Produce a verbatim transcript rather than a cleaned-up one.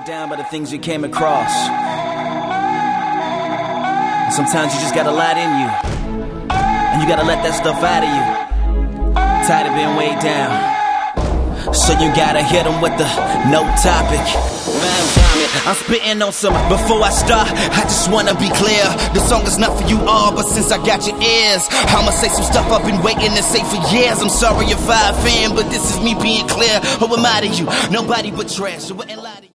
weighed down by the things you came across. And sometimes you just got a lot in you, and you gotta let that stuff out of you. Tired of being weighed down, so you gotta hit them with the no topic. I'm spitting on some. Before I start, I just wanna be clear. The song is not for you all, but since I got your ears, I'ma say some stuff I've been waiting to say for years. I'm sorry if I offend, but this is me being clear. Who am I to you? Nobody but trash. So wouldn't lie to you.